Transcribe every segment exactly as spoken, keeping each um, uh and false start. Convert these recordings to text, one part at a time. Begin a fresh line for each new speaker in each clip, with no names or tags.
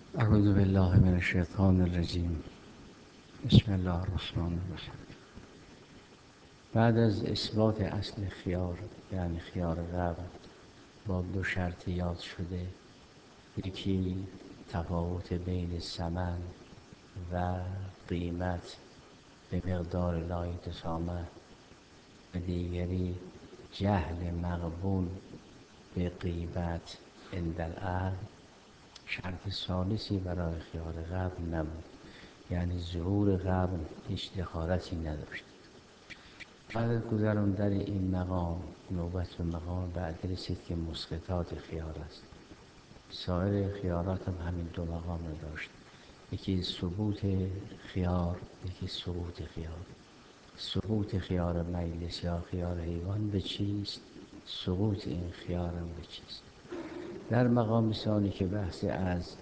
اعوذ بالله من الشیطان الرجیم. بسم الله الرحمن الرحیم. بعد از اثبات اصل خیار یعنی خیار قبل با دو شرط یاد شده، یکی تفاوت بین ثمن و قیمت به مقدار لایتسامه و دیگری جهل مقبول به قیمت عند العقل، شرط ثالثی برای خیار قبل نبود، یعنی ظهور قبل هیچ دخالتی نداشت. بعد از گذراندن این مقام نوبت به مقام بعد رسید که مسقطات خیار است. سایر خیارات هم همین دو مقام رو داشت، یکی ثبوت خیار، یکی سقوط خیار. سقوط خیار مجلس یا خیار حیوان به چیست؟ سقوط این خیار هم به چیست؟ در مقام ثانی که بحث از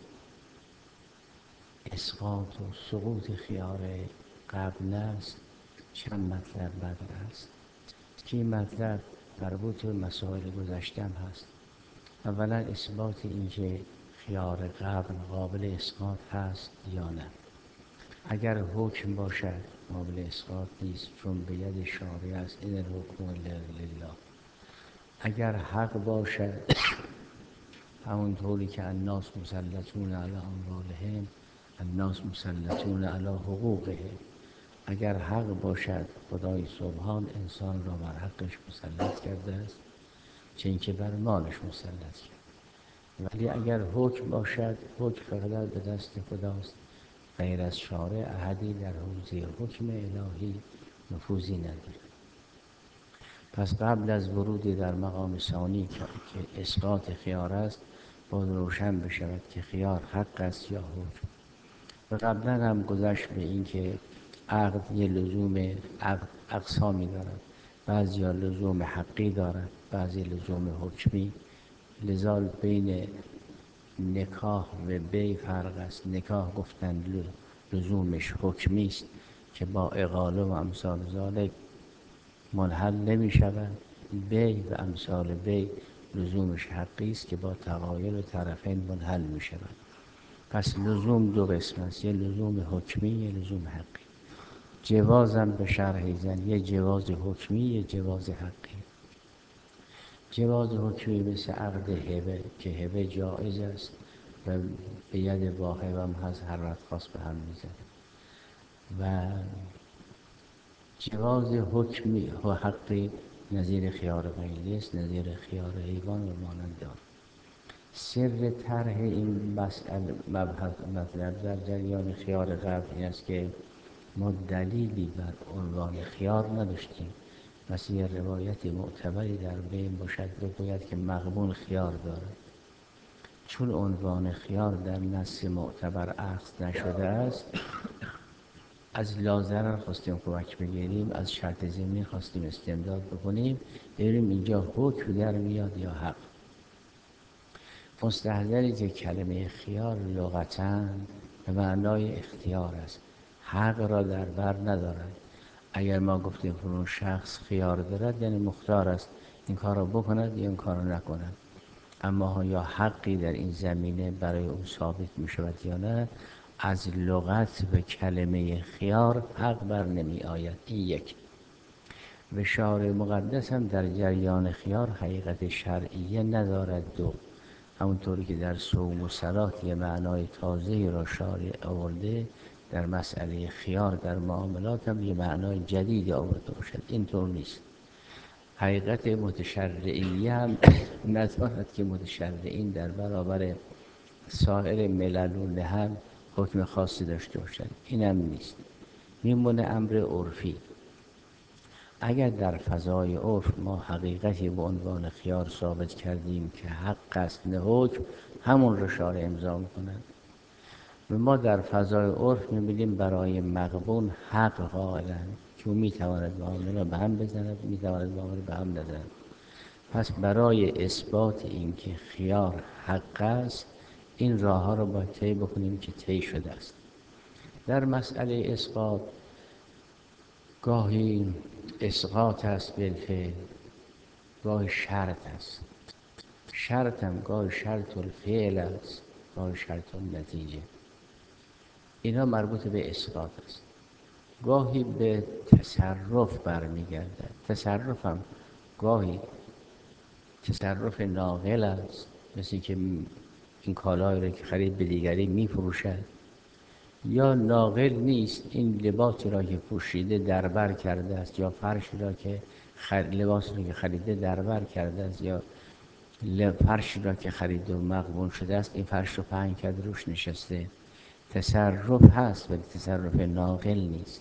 اسقاط و سقوط خیار قبل است، چند مطلب مطرح است که این مطلب مربوط به مسائل گذشتم هست. اولا اثبات اینکه خیار قبل قابل اسقاط هست یا نه. اگر حکم باشد قابل اسقاط نیست، چون به ید شارع است، این الحکم الا لله. اگر حق باشد همونطوری که الناس مسلطون علی اموالهم، الناس مسلطون علی حقوقهم. اگر حق باشد خدای سبحان انسان را بر حقش مسلط کرده است، چه اینکه بر مالش مسلط کرد. ولی اگر حکم باشد، حکم فقط به دست خداست، غیر از شارع احدی در حوزه حکم الهی نفوذی ندارد. پس قبل از ورود در مقام ثانی که اسقاط خیار است، باید روشن بشود که خیار حق است یا حکم. و قبلا هم گذشت به این که عقد یه لزوم اقسامی دارد، بعضی ها لزوم حقی دارد، بعضی لزوم حکمی. لذا بین نکاح و بی فرق است. نکاح گفتند لزومش حکمی است که با اقاله و امثال ذالک منحل نمی شود. بی و امثال بی لزومش حقی است که با تغایر و طرفین منحل می شود. پس لزوم دو قسم است، یه لزوم حکمی، یه لزوم حقی. جوازم به شرح زن، یه جواز حکمی، یه جواز حقی. جواز حکمی مثل عقد هبه که هبه جایز است و به ید واهب هم هست، هر وقت خواست به هم میزن. و جواز حکمی و حقی نظیر خیار مجلس، نظیر خیار حیوان و مانند آن. سر طرح این مسئله مطلب در جریان خیار قبل این است که ما دلیلی بر عنوان خیار نداشتیم. پس یه روایت معتبری در بین باشد بگوید که مقبول خیار دارد. چون عنوان خیار در نص معتبر اخذ نشده است، از لازرر خواستیم کمک بگیریم، از شرط ضمنی خواستیم استمداد بکنیم، ببینیم اینجا حکم در میاد یا حق. مستحضری که کلمه خیار لغتاً به معنای اختیار است، حق را در بر ندارد. اگر ما گفتیم فلان شخص خیار دارد یعنی مختار است، این کار را بکند یا این کار را نکند. اما یا حقی در این زمینه برای او ثابت می شود یا نه، از لغت به کلمه خیار حق بر نمی آید. این یک. و شارع مقدس هم در جریان خیار حقیقت شرعیه ندارد. دو، همونطوری که در صوم و صلات یه معنای تازه را شارع آورده، در مسئله خیار در معاملات هم یه معنای جدید آورده باشد. اینطور نیست. حقیقت متشرعیه هم ندارد که متشرعین در برابر سایر ملل هم حکم خاصی داشته باشد. این هم نیست. میمونه امر عرفی. اگر در فضای عرف ما حقیقتی به عنوان خیار ثابت کردیم که حق است نه حکم، همون رو شارع امضا میکنند. و ما در فضای عرف میبینیم برای مقبول حق قائلند که میتواند معامله به هم بزند، میتواند معامله به هم نزند. پس برای اثبات این که خیار حق است، این راه ها رو باید طی بکنیم که طی شده است. در مسئله اسقاط گاهی اسقاط است بالفعل، گاهی شرط است. شرط هم گاهی شرط الفعل است، خواه شرط نتیجه. اینا مربوط به اسقاط است. گاهی به تصرف برمیگردد. تصرف هم گاهی تصرف ناقل است، مثل که این کالایی را که خرید به دیگری میفروشد، یا ناقل نیست، این لباسی را که پوشیده دربر کرده است، یا فرشی را که خر... لباسی را که خریده دربر کرده است، یا فرشی را که خرید و مغبون شده است، این فرش رو پهن کرده روش نشسته. تصرف هست ولی تصرف ناقل نیست.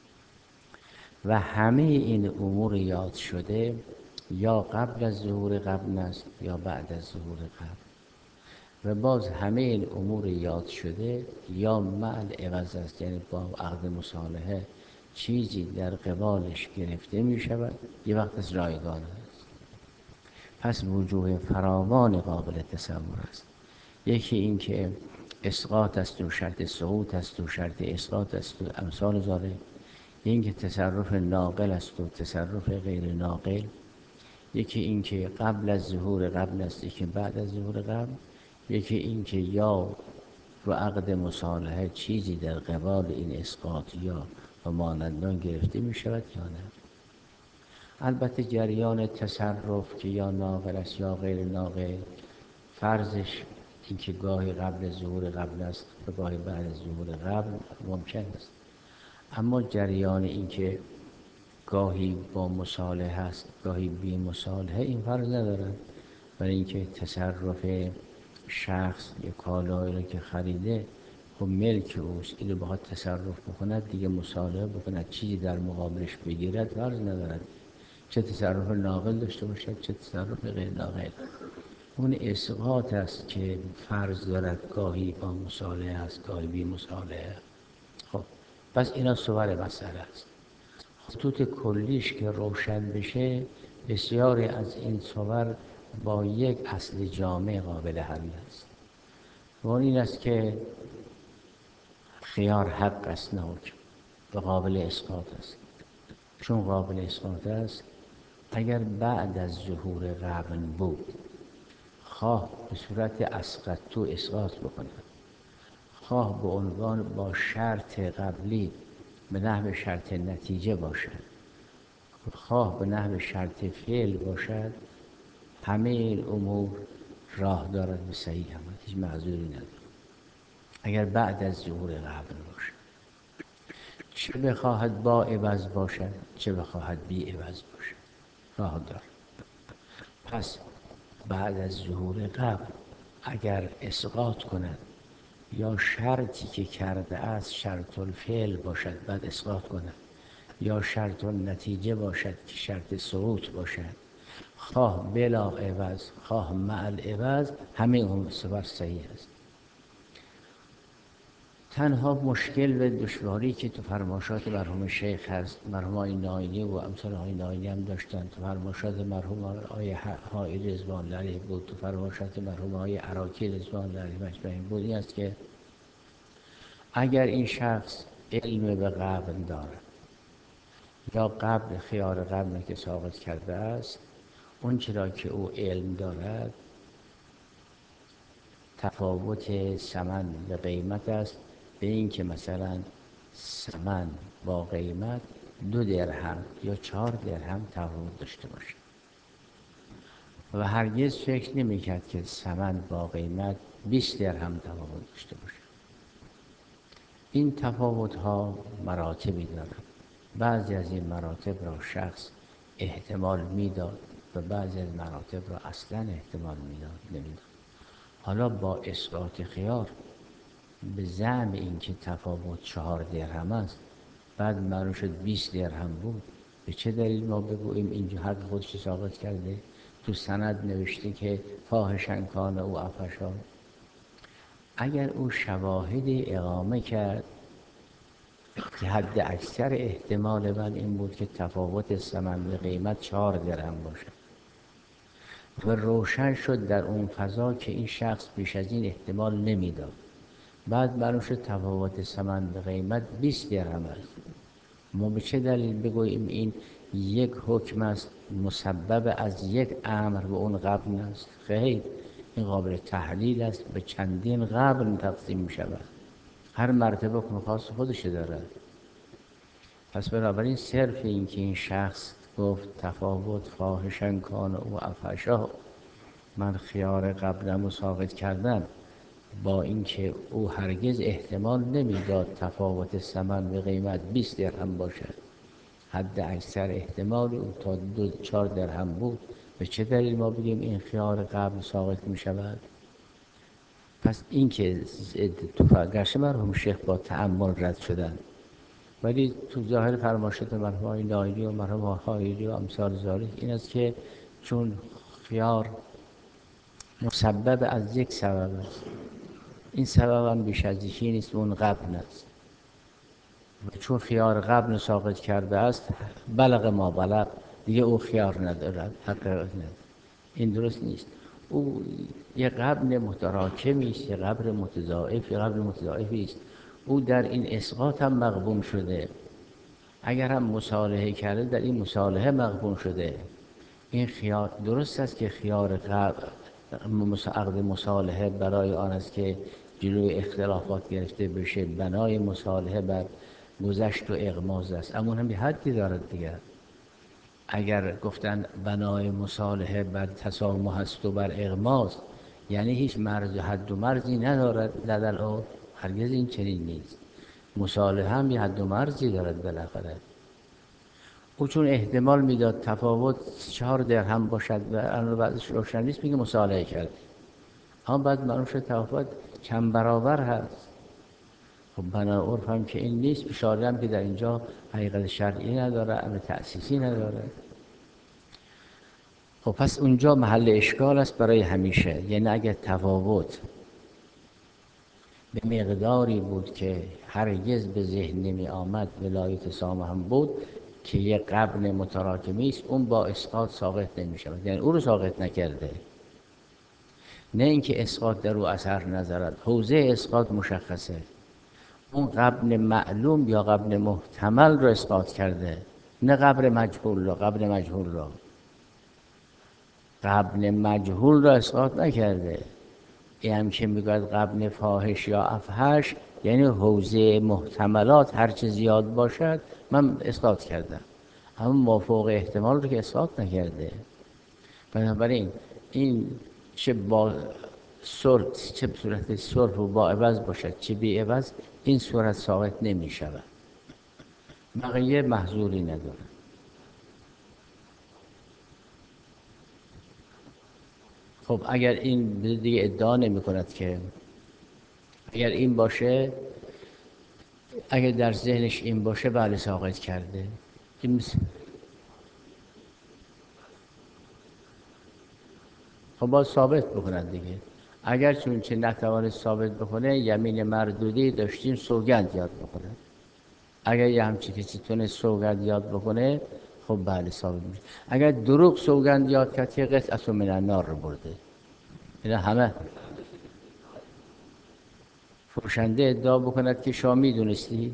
و همه این امور یاد شده یا قبل از ظهور قبل است یا بعد از ظهور قبل. و باز همه این امور یاد شده یا مع العوض است، یعنی با عقد مصالحه چیزی در قبالش گرفته می شود، یه وقت از رایگان است. پس وجوه فراوان قابل تصور است. یکی این که اسقاط است و شرط سقوط است و شرط اسقاط است و امثال ذالک. این که تصرف ناقل است و تصرف غیر ناقل. یکی این که قبل از ظهور قبل است، یکی بعد از ظهور قبل. یکی این که یا رو عقد مصالحه چیزی در قبال این اسقاط یا و مانندان گرفته می شود یا نه. البته جریان تصرف که یا ناقل است یا غیر ناقل، فرضش این که گاهی قبل ظهور قبل است و گاهی بعد از ظهور قبل ممکن است. اما جریان این که گاهی با مصالحه است گاهی بی مصالحه، این فرض ندارد. برای اینکه تصرف شخص یا کالایی را که خریده خب ملک اوست، اینو بخواد تصرف بکند دیگه مصالحه بکند چیزی در مقابلش بگیرد فرض ندارد، چه تصرف ناقل داشته باشد چه تصرف غیر ناقل. اون اسقاط است که فرض دارد گاهی با مصالحه است گاهی بی مصالحه. خب پس اینا صور مسئله است. خطوط کلیش که روشن بشه، بسیاری از این صور با یک اصل جامع قابل حل است. و این است که خیار حق است نه حکم و قابل اسقاط است. چون قابل اسقاط است، اگر بعد از ظهور قبل بود خواه به صورت اسقط تو اسقاط بکنه، خواه به عنوان با شرط قبلی به نحو شرط نتیجه باشد، خواه به نحو شرط فعل باشد، همه این امور راه دارد به صحیح هم، هیچ معذوری ندارد اگر بعد از ظهور قبل باشد، چه بخواهد با عوض باشد چه بخواهد بی عوض باشد، راه دارد. پس بعد از ظهور قبل اگر اسقاط کند یا شرطی که کرده است شرط الفعل باشد بعد اسقاط کند، یا شرط النتیجه باشد که شرط سقوط باشد، خواه بلا عوض خواه مع العوض، همه اون صور صحیح است. تنها مشکل و دشواری که تو فرمایشات مرحوم شیخ هست، مرحوم آقای ناینی و امثال آقای ناینی هم داشتن، تو فرمایشات مرحوم آقای حائری رضوان الله علیه بود، تو فرمایشات مرحوم آقای عراقی رضوان الله علیه مجمعین بود، این است که اگر این شخص علم به قبل دارد یا قبل خیار قبل که ساقط کرده است، اون چرا که او علم دارد تفاوت ثمن به قیمت است، به این که مثلا ثمن با قیمت دو درهم یا چهار درهم تفاوت داشته باشه و هرگز فکر نمی کرد که ثمن با قیمت بیست درهم تفاوت داشته باشه. این تفاوت ها مراتبی دارد. بعضی از این مراتب را شخص احتمال میداد و بعضی از مراتب را اصلا احتمال میداد نمیداد. حالا با اسقاط خیار به زعم اینکه تفاوت چهار درهم است بعد معلوم شد بیست درهم بود، به چه دلیل ما بگوییم اینجا حق خودش ساقط کرده؟ تو سند نوشته که فاحشا کان او عفشا. اگر او شواهدی اقامه کرد که حد اکثر احتمال من این بود که تفاوت ثمن به قیمت چهار درهم باشد و روشن شد در اون فضا که این شخص بیش از این احتمال نمیداد، بعد معلوم شد تفاوت ثمن به قیمت بیست درهم است، ما به چه دلیل بگوییم این یک حکم است مسبب از یک امر به اون قبل است؟ خیر، این قابل تحلیل است، به چندین قبر تقسیم می شود، هر مرتبه حکم خاص خودش دارد. پس بنابراین صرف این که این شخص گفت تفاوت فاحشا کان او افحشا، من خیار قبلم رو ساقط کردم، با اینکه او هرگز احتمال نمیداد تفاوت ثمن به قیمت بیست درهم باشد، حد اکثر احتمال او تا دو چهار درهم بود، به چه دلیل ما بگیم این خیار قبل ساقط می شود؟ پس این که تو گرچه مرحوم شیخ با تأمل رد شدن، ولی تو ظاهر فرمایشات مرحوم آقای نایلی و مرحوم حائری و امثال ذالک این است که چون خیار مسبب از یک سبب است، این سبب هم بیش از یکی نیست، اون غبن است، و چون خیار غبن ساقط کرده است بلغ ما بلغ، دیگه او خیار ندارد، حق ندارد. این درست نیست. او یه غبن متراکمی است، یه غبن متضاعف، یه غبن متضاعفی است. او در این اسقاط هم مغبون شده، اگر هم مصالحه کرده در این مصالحه مغبون شده. این خیار درست است که خیار غبن عقد مصالحه برای آن است که جلوی اختلافات گرفته بشه، بنای مصالحه بر گذشت و اغماض است، اما هم به حدی دارد دیگر. اگر گفتن بنای مصالحه بر تسامح است و بر اغماض، یعنی هیچ مرز و حد و مرزی ندارد لدل او، هرگز این چنین نیست. مصالحه هم یه حد و مرزی دارد بالاخره. او چون احتمال میداد تفاوت چهار درهم باشد و الان بعضش روشن نیست، میگه مصالحه کرد، اما بعد معلوم شد تفاوت چند برابر هست. خب بنا عرف هم که این نیست، اشاره هم که در اینجا حقیقت شرعی نداره، امر تأسیسی نداره. خب پس اونجا محل اشکال است برای همیشه. یعنی اگر تفاوت به مقداری بود که هرگز به ذهن نمی آمد ولایت سامه هم بود که یک غبن متراکمی است، اون با اسقاط ساقط نمی شود، یعنی او رو ساقط نکرده، نه اینکه اسقاط در او اثر نذارد. حوزه اسقاط مشخصه، اون غبن معلوم یا غبن محتمل رو اسقاط کرده، نه غبن مجهول را. غبن مجهول را غبن مجهول را اسقاط نکرده. این هم که میگوید غبن فاحش یا افحش، یعنی حوزه محتملات هرچه زیاد باشد من اسقاط کردم، اما مافوق احتمال رو که اسقاط نکرده. بنابراین این چه با صورت، چه صورت صرف و با عوض باشد چه بی عوض، این صورت ساقط نمی شود، بقیه محظوری نداره. خب اگر این دیگه ادعا نمی کند که اگر این باشه، اگر در ذهنش این باشه بله ساقط کرده. این مثل... خب باید ثابت بکند دیگه. اگر چون چه نتوانست ثابت بکنه، یمین مردودی داشتیم سوگند یاد بکنه. اگر یه همچی کسی تونست سوگند یاد بکنه، خب بله ثابت میشه. اگر دروغ سوگند یاد کرد که قطعه من النار رو برده، اینا همه فروشنده ادعا بکند که شما میدونستی،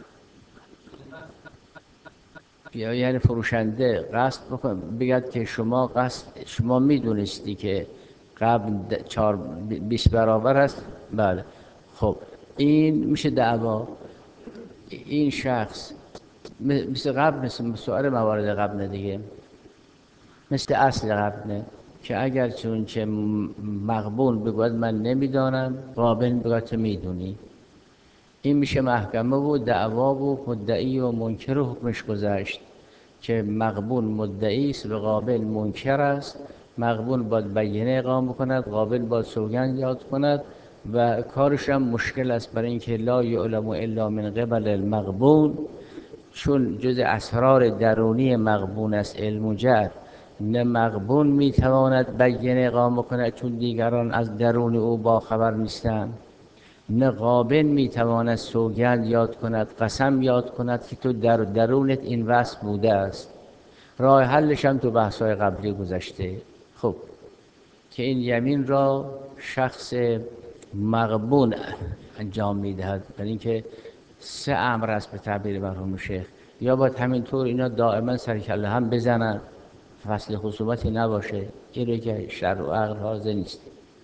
یا یعنی فروشنده قصد بکن بگد که شما قصد شما میدونستی که قبل چهار بیست برابر است، بله، خب این میشه دعوا. این شخص مثل قبل، مثل سؤال موارد قبل دیگه، مثل اصل قبله که اگر چون چه مغبون بگوید من نمیدانم، قابل بگوید تو میدونی، این میشه محکمه و دعوا و مدعی و منکر و حکمش گذشت که مغبون مدعی است و قابل منکر است. مغبون باید بینه اقامه کند، قابل باید سوگند یاد کند و کارش هم مشکل است، برای اینکه لا یعلم الا من قبل المغبون، چون جز اسرار درونی مغبون است علم و جهل، نه مغبون میتواند بینه اقامه کند چون دیگران از درون او با خبر نیستند، نه قابل میتواند سوگند یاد کند، قسم یاد کند که تو در درونت این وصف بوده است. راه حلش هم تو بحث‌های قبلی گذشته. خب که این یمین را شخص مغبون انجام میدهد، برای اینکه سه امر است به تعبیر مرحوم شیخ، یا باید همینطور اینا دائما سر کله هم بزنن، فصل خصومتی نباشه، این رو که شرع و عقل حاضر نیست.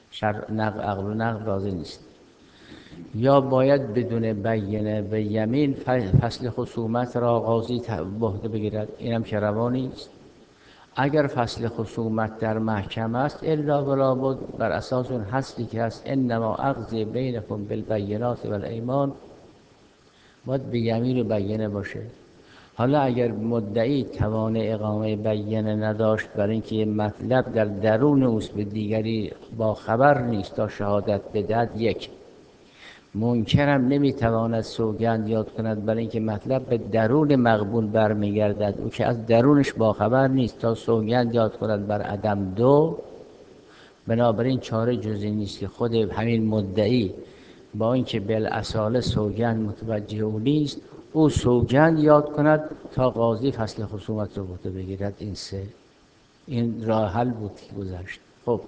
شر نقل عقل و نقل راضی نیست. یا باید بدون بینه به یمین فصل خصومت را قاضی به عهده بگیرد، اینم که روا نیست. اگر فصل خصومت در محکمه است الا ولا بد، بر اساس اون حصلی که هست انما اقضی بینکم بالبینات والایمان، باید به یمین و بینه باشه. حالا اگر مدعی توان اقامه بینه نداشت برای اینکه مطلب در درون اوست به دیگری با خبر نیست تا شهادت بدهد، یک. منکرم نمیتواند سوگند یاد کند برای اینکه مطلب به درون مقبول برمیگردد، او که از درونش با خبر نیست تا سوگند یاد کند بر عدم. دو، بنابراین چاره جزی نیست که خود همین مدعی با اینکه بالاصاله سوگند متوجه او نیست، او سوگند یاد کند تا قاضی فصل خصومت رو بوده بگیرد. این سه، این راه حل بود که گذشت. خب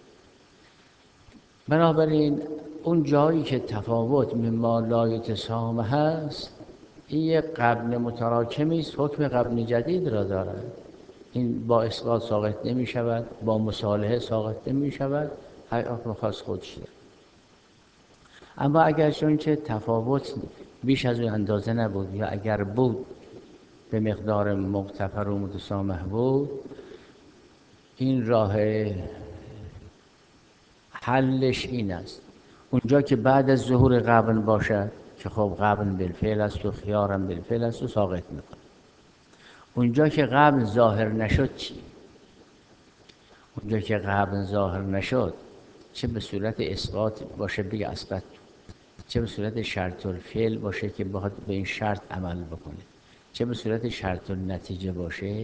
بنابراین اون جایی که تفاوت مما لا یتسامح هست، این یک غبن متراکمی است، حکم غبن جدید را دارد. این با اسقاط ساقط نمی شود، با مصالحه ساقط نمی شود، هر حکم خاص خودش دارد. اما اگر چون که تفاوت بیش از اون اندازه نبود یا اگر بود به مقدار مغتفر و متسامح بود، این راه حلش این است: اونجا که بعد از ظهور غبن باشد که خب غبن بالفعل است و خیارم بالفعل است و ساقط میکنه. اونجا که غبن ظاهر نشد چی؟ اونجا که غبن ظاهر نشد، چه به صورت اسقاط باشه بگه اسقط، چه به صورت شرط الفعل باشه که بخواد به این شرط عمل بکنه، چه به صورت شرط النتیجه باشه،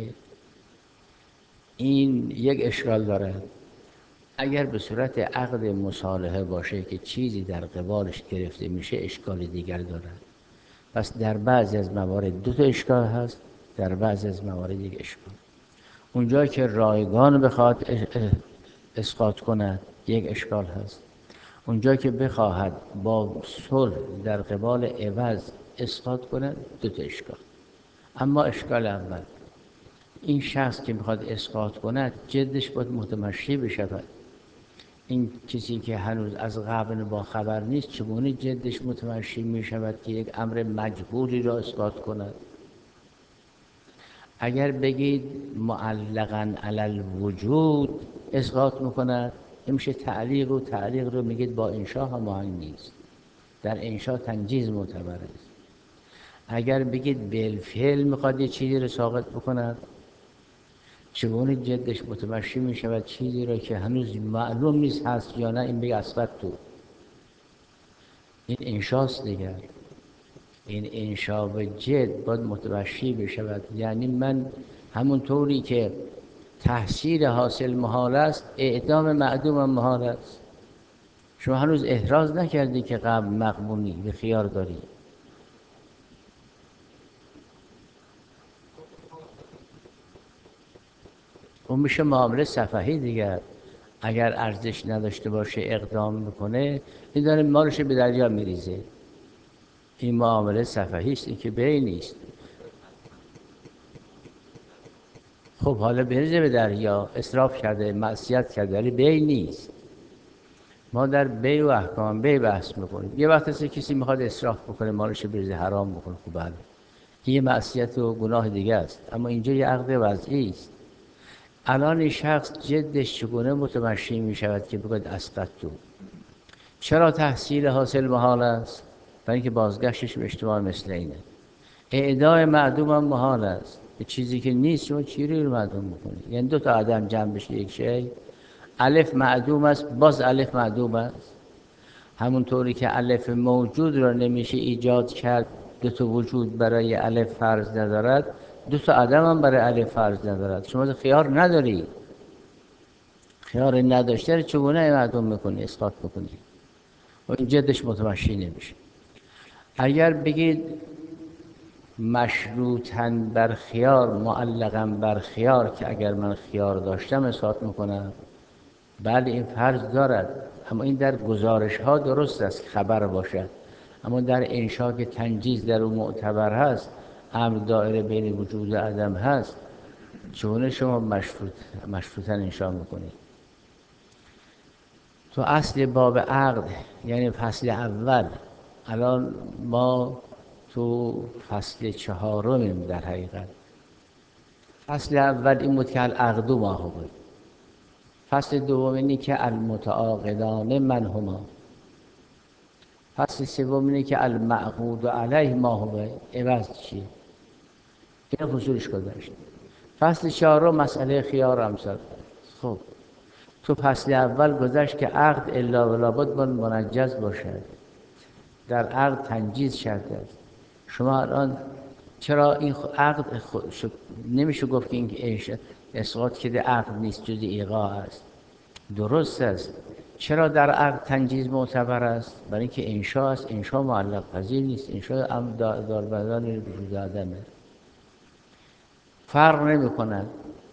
این یک اشکال داره. اگر به صورت عقد مصالحه باشه که چیزی در قبالش گرفته میشه، اشکال دیگر داره. پس در بعضی از موارد دو تا اشکال هست، در بعضی از موارد یک اشکال. اونجا که رایگان بخواد اسقاط کند یک اشکال هست، اونجا که بخواهد با صلح در قبال عوض اسقاط کند دو تا اشکال. اما اشکال اول، این شخص که میخواد اسقاط کند جدش باید متمشی بشود. این کسی که هنوز از غبن با خبر نیست چگونه جدش متمشی می شود که یک امر مجبوری را اسقاط کند؟ اگر بگید معلقاً علی الوجود اسقاط میکند، این میشه تعلیق، و تعلیق رو میگید با انشاء هماهنگ نیست، در انشاء تنجیز معتبر است. اگر بگید بالفعل میخواد یه چیزی رو ساقط بکند، چگونه جدش متمشی می شود چیزی را که هنوز معلوم نیست هست یا نه، این بگه اسقط تو. این انشاست دیگر. این انشا و جد باید متمشی بشود. یعنی من همون طوری که تحصیل حاصل محال است، اعدام معدوم محال است. شما هنوز احراز نکردی که قبل مقبونی به خیار داری. اون میشه معامله سفهی دیگر. اگر ارزش نداشته باشه اقدام میکنه، این داره مالش به دریا میریزه. این معامله سفهی است، این که بی نیست. خب حالا بریزه به دریا، اسراف کرده، معصیت کرده، ولی بی نیست. ما در بی و احکام بی بحث میکنیم. یه وقت هست کسی میخواد اسراف بکنه، مالش بریزه حرام بکنه، خب بله، این معصیت و گناه دیگه است. اما اینجا یه عقد وضعی است. الان این شخص جدش چگونه متمشی می شود که بگوید اسقط تو؟ چرا تحصیل حاصل محال است؟ برای اینکه بازگشتش به اشتباه مثل اینه. اعدای معدوم هم محال است. به چیزی که نیست شما چیری رو معدوم بکنید؟ یعنی دو تا عدم جمع بشه یک شی. الف معدوم است، باز الف معدوم است. همونطوری که الف موجود را نمیشه ایجاد کرد، دو تا وجود برای الف فرض ندارد، دو تا عدم هم برای الف فرض ندارد. شما خیار نداری، خیار نداشته رو چگونه معدوم میکنی، اسقاط میکنی؟ و این جدش متمشی نمیشه. اگر بگید مشروطاً بر خیار، معلقاً بر خیار، که اگر من خیار داشتم اسقاط میکنم، بله این فرض دارد. اما این در گزارش ها درست است که خبر باشد، اما در انشا که تنجیز در اون معتبر هست، امر دائره بین وجود و عدم هست، چونه شما مشروط مشروطاً انشا میکنید؟ تو اصل باب عقد یعنی فصل اول، الان ما تو فصل چهارمیم در حقیقت. فصل اول این بود که العقد ما هو، فصل دوم اینی که المتعاقدان من هما، فصل سوم اینی که المعقود علیه ما هو، عوض چیه، این فصولش گذاشت. فصل چهارم مسئله خیار امثال. خب تو فصل اول گذاشت که عقد الا و لابد منجز باشد، در عقد تنجیز شرط است. شما الان چرا این عقد خود شد؟ نمیشه گفت که این اسقاط که عقد نیست، جز ایقاع است. درست است. چرا در عقد تنجیز معتبر است؟ برای اینکه انشاء است، انشاء معلق پذیر نیست، انشاء هم داربدان وجود آدمه، فرق نمی کند.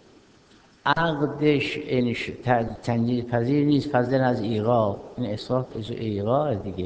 عقدش تنجیز پذیر نیست فضلا از ایقاع، این اسقاط از ایقاع دیگه.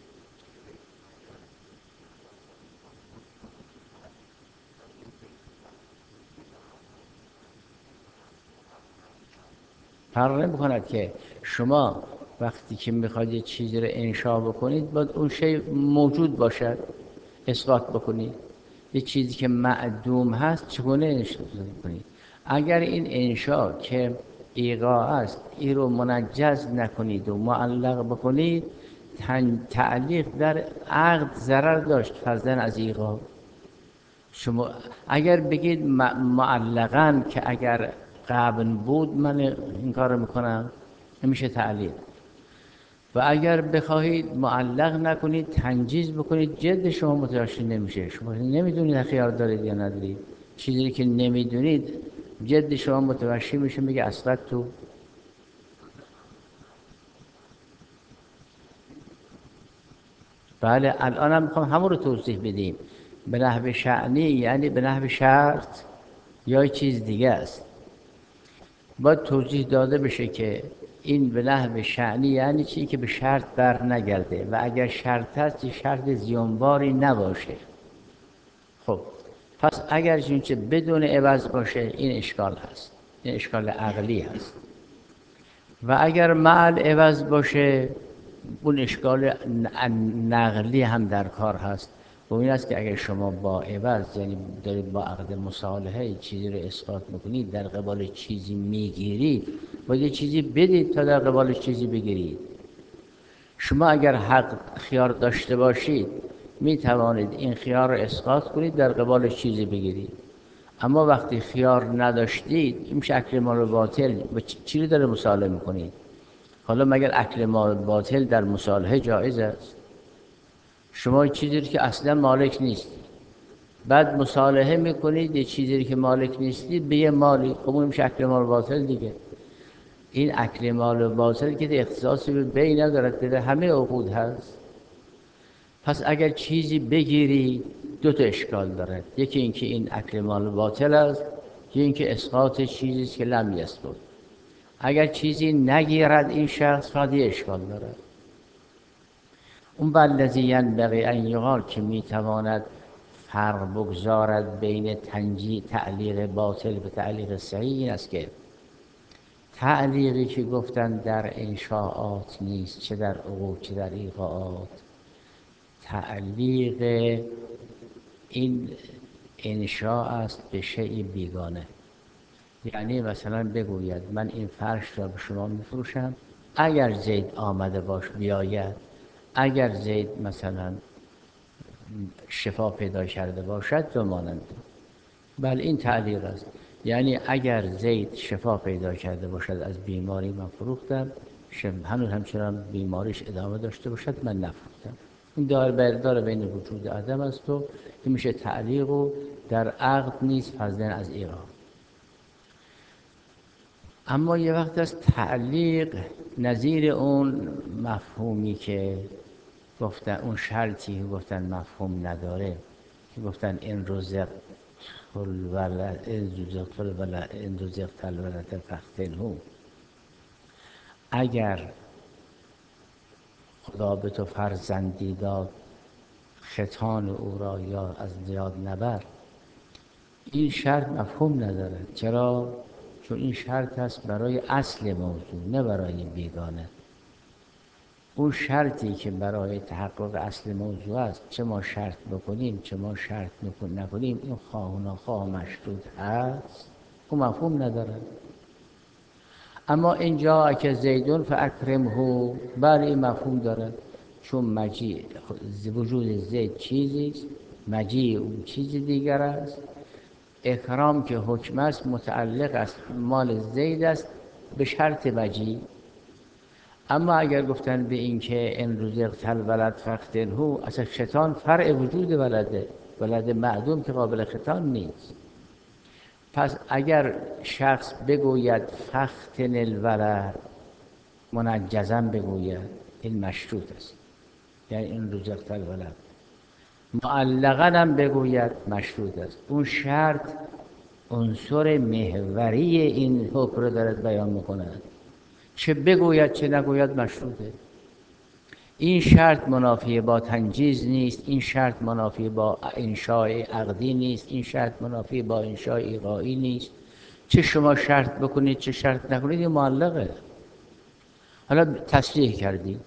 فرق نمی کند که شما وقتی که میخواید یه چیزی رو انشاء بکنید باید اون شی موجود باشد اسقاط بکنید. یه چیزی که معدوم هست چگونه انشاء بکنید؟ اگر این انشاء که ایقاع است این رو منجز نکنید و معلق بکنید، تعلیق در عقد ضرر داشت فضلا از ایقاع. شما اگر بگید معلقاً که اگر قبل بود من این کار میکنم، نمیشه تعلیق. و اگر بخواهید معلق نکنید تنجیز بکنید، جد شما متوجه نمیشه. شما نمیدونید خیار دارید یا ندارید. چیزی که نمیدونید جد شما متوجه میشه، میگه اصلا تو. بله الان هم میخوام همون رو توضیح بدیم. به نحو شأنی یعنی به نحو شرط یا چیز دیگه است. باید توضیح داده بشه که این به نحو شأنی یعنی چی که به شرط بر نگرده و اگر شرط هست شرط زیانباری نباشه. خب پس اگر چه بدون عوض باشه این اشکال هست، این اشکال عقلی هست. و اگر معل عوض باشه اون اشکال نقلی هم در کار هست. و این است که اگر شما با عوض یعنی دارید با عقد مصالحه چیزی رو اسقاط میکنید، در قبال چیزی میگیرید، باید یه چیزی بدید تا در قبالش چیزی بگیرید. شما اگر حق خیار داشته باشید می توانید این خیار رو اسقاط کنید، در قبالش چیزی بگیرید. اما وقتی خیار نداشتید این میشه اکل مال باطل. و چی رو داره مصالحه میکنید؟ حالا مگر اکل مال باطل در مصالحه جایز است؟ شما چیزی که اصلا مالک نیستی بعد مصالحه میکنید یه چیزی که مالک نیستی به یه مالی، خب اون میشه اکل مال باطل دیگه. این اکل مال باطل که اختصاصی به بی ندارد، در همه عقود هست. پس اگر چیزی بگیری دو تا اشکال دارد، یکی اینکه این اکل مال باطل است، یکی اینکه اسقاط چیزی است که لم یثبت. اگر چیزی نگیرد این شخص فقط یه اشکال دارد. اون والذی ینبغی ان یقال که میتواند فرق بگذارد بین تنجی تعلیق باطل به تعلیق صحیح این است که تعلیقی که گفتن در انشاءات نیست، چه در عقود چه در ایقاعات. تعلیق این انشاء است به شیء بیگانه. یعنی مثلا بگوید من این فرش را به شما میفروشم، اگر زید آمده باش بیاید، اگر زید مثلا شفا پیدا کرده باشد تو مانند. بله این تعلیق است. یعنی اگر زید شفا پیدا کرده باشد از بیماری من فروختم، هنوز همچنان بیماریش ادامه داشته باشد من نفروختم. این داره داره بین وجود آدم است و که میشه تعلیق و در عقد نیست فضلا از ایقاع. اما یه وقت از تعلیق نظیر اون مفهومی که گفتن، اون شرطی که گفتن مفهوم نداره، که گفتن این رزق الولد این رزق الولد این رزق الولد فاختنه، اگر خدا به تو فرزندی داد ختان او را یا از زیاد نبر. این شرط مفهوم نداره. چرا؟ چون این شرط است برای اصل موضوع نه برای بیگانه. اون شرطی که برای تحقق اصل موضوع است، چه ما شرط بکنیم چه ما شرط نکنیم، این خواه و ناخواه مشروط هست، اون مفهوم نداره. اما اینجا که زیدون فاکرمه، بله این مفهوم داره، چون مجیع وجود زید چیزیست، مجیع اون چیز دیگر است. اکرام که حکم است متعلق است مال زید است به شرط مجیع. اما اگر گفتن به این که ان رزقت الولد فاختنه، اصلا ختان فرع وجود ولده، ولد معدوم که قابل ختان نیست. پس اگر شخص بگوید فاختن الولد، منجزا بگوید، این مشروط است، یعنی این رزقت الولد. معلقا هم بگوید مشروط است. اون شرط عنصر محوری این حکم رو دارد بیان میکند، چه بگوید چه نگوید مشروطه. این شرط منافی با تنجیز نیست، این شرط منافی با انشاء عقدی نیست، این شرط منافی با انشاء ایقاعی نیست. چه شما شرط بکنید چه شرط نکنید این معلقه. حالا تصریح کردیم.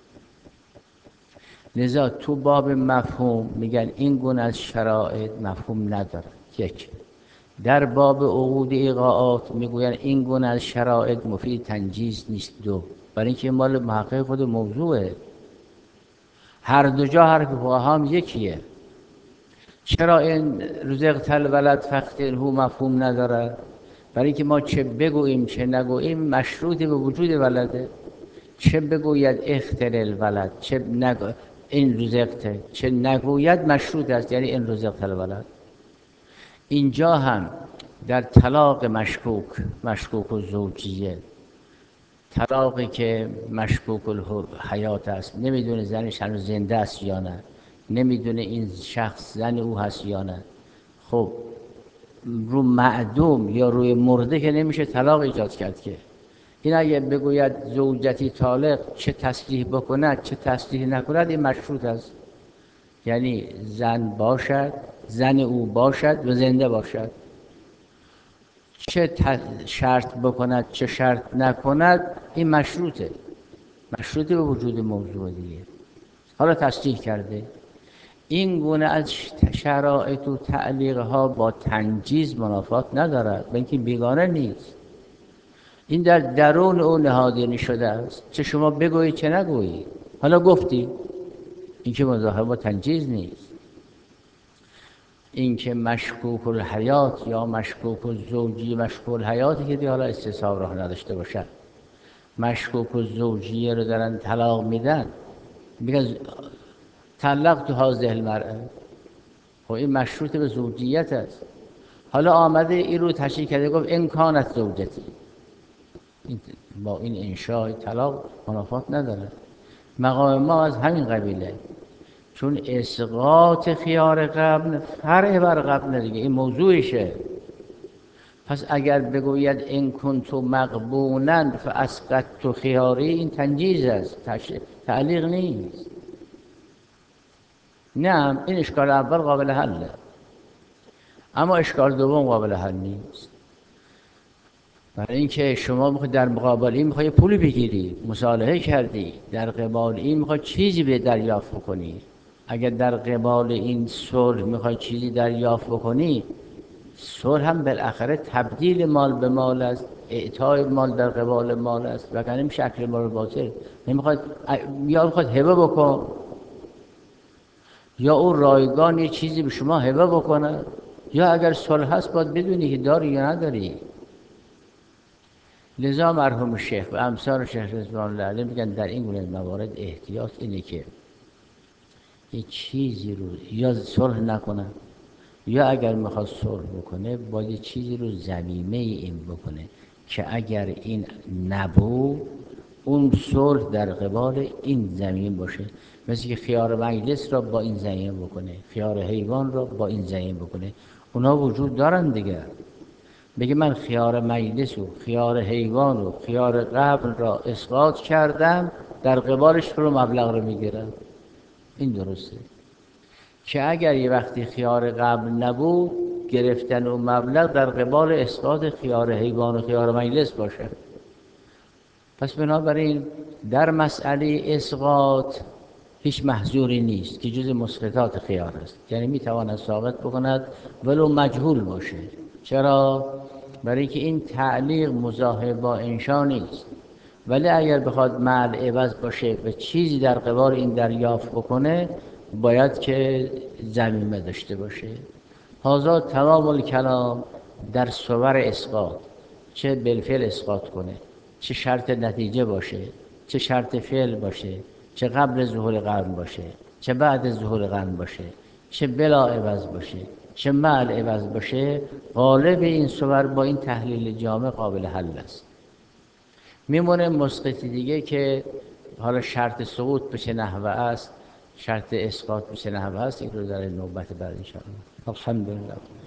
لذا تو باب مفهوم میگن این گونه از شرایط مفهوم نداره. یک. در باب عقود ایقاعات میگوین این گونه از شرایط مفید تنجیز نیست. دو. برای اینکه مال محقق خود موضوعه. هر دو جا حرف فقها هم یکیه. چرا این رزقت الولد فاختنه مفهوم نداره؟ برای اینکه ما چه بگوییم چه نگوییم مشروط به وجود ولده. چه بگوید اختر الولد چه نگو... این رزقته، چه نگوید مشروط است، یعنی این رزقت الولد. اینجا هم در طلاق مشکوک، مشکوک و زوجیه، طلاقی که مشکوک الحیات است، نمیدونه زنش هنوز زنده است یا نه، نمیدونه این شخص زن او هست یا نه. خب رو معدوم یا روی مرده که نمیشه طلاق ایجاد کرد که. این اگه بگوید زوجتی طالق، چه تصریح بکند چه تصریح نکند این مشروط است، یعنی زن باشد، زن او باشد و زنده باشد. چه شرط بکند چه شرط نکند این مشروطه، مشروطه به وجود موضوع دیگه. حالا تصریح کرده. این گونه از شرایط و تعلیق ها با تنجیز منافات ندارد، به اینکه بیگانه نیست. این در درون او نهادینی شده است، چه شما بگویید چه نگویید. حالا گفتی این که مزاحم با تنجیز نیست. این که مشکوک الحیات یا مشکوک الزوجی، مشکوک الحیاتی که دیگه حالا استصحاب راه نداشته باشد، مشکوک الزوجیه رو دارن طلاق میدن، میگن طلقت هذه المرأة، خب این مشروط به زوجیت است. حالا آمده این رو تشریح کرده گفت این کانت زوجتی، این با این انشاء طلاق منافات نداره. مقام ما از همین قبیله، چون اسقاط خیار قبل فرع بر قبل دیگه، این موضوعشه. پس اگر بگوید این کنت مقبونا فاسقطت خیاری، این تنجیز است، تعلیق نیست. نه این اشکال اول قابل حله، اما اشکال دوم قابل حل نیست. برای اینکه شما میخواید در مقابل این میخواید پولی بگیری، مصالحه کردی، در قبال این میخواید چیزی به دریافت بکنی. اگر در قبال این صلح میخواید چیزی دریافت بکنی، صلح هم بالاخره تبدیل مال به مال است، اعطای مال در قبال مال است، وگرنه این شکل مال باطل. نمیخواید یا میخواید هبه بکن یا اون رایگان یه چیزی به شما هبه بکنه، یا اگر صلح هست باید بدونی که داری یا نداری. لذا مرحوم شیخ و امثال شیخ رضوان الله علیه میگن در این گونه موارد احتیاط اینه که یه چیزی رو یا صلح نکنه، یا اگر میخواد صلح بکنه باید یه چیزی رو ضمیمه این بکنه که اگر این نبود اون صلح در قبال این زمین باشه. مثل که خیار مجلس را با این زمین بکنه، خیار حیوان را با این زمین بکنه. اونا وجود دارن دیگه. بگه من خیار مجلس و خیار حیوان و خیار قبل را اسقاط کردم، در قبالش رو مبلغ رو میگیرم. این درسته که اگر یه وقتی خیار قبل نبود، گرفتن و مبلغ در قبال اسقاط خیار حیوان و خیار مجلس باشه. پس بنابراین در مسئله اسقاط هیچ محظوری نیست که جز مسقطات خیار است، یعنی میتواند ساقط بکند ولو مجهول باشه. چرا؟ برای اینکه این تعلیق مزاحم با انشا نیست، ولی اگر بخواد معل عوض باشه و چیزی در قبال این دریافت بکنه باید که ضمیمه داشته باشه. هذا تمام الکلام در صور اسقاط، چه بالفعل اسقاط کنه، چه شرط نتیجه باشه، چه شرط فعل باشه، چه قبل ظهور قرن باشه، چه بعد ظهور قرن باشه، چه بلا عوض باشه، چه معل عوض باشه، غالب این صور با این تحلیل جامع قابل حل است. میمونه مسقطی دیگه که حالا شرط سقوط به چه نحوه است، شرط اسقاط به چه نحوه است، این رو در نوبت بعد ان شاء الله. الحمدلله.